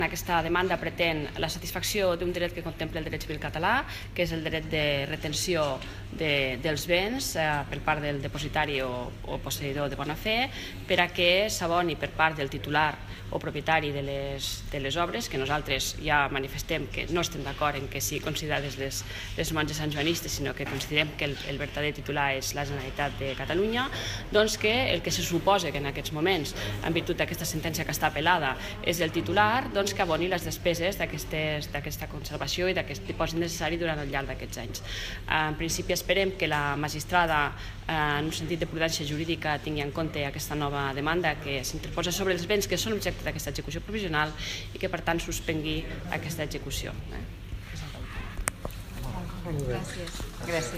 Aquesta demanda pretén la satisfacció d'un dret que contempla el dret civil català, que és el dret de retenció dels béns per part del depositari o posseïdor de bona fe, per a que s'aboni per part del titular o propietari de les obres, que nosaltres ja manifestem que no estem d'acord en que siguin considerades les monges santjoanistes, sinó que considerem que el verdader titular és la Generalitat de Catalunya, doncs que el que se suposa que en aquests moments, en virtut d'aquesta sentència que està apel·lada, és el titular, doncs que aboni les despeses d'aquesta conservació i d'aquest dipòsit necessari durant el llarg d'aquests anys. En principi esperem que la magistrada, en un sentit de prudència jurídica, tingui en compte aquesta nova demanda que s'interposa sobre els béns que són objecte d'aquesta execució provisional i que, per tant, suspengui aquesta execució. Gràcies.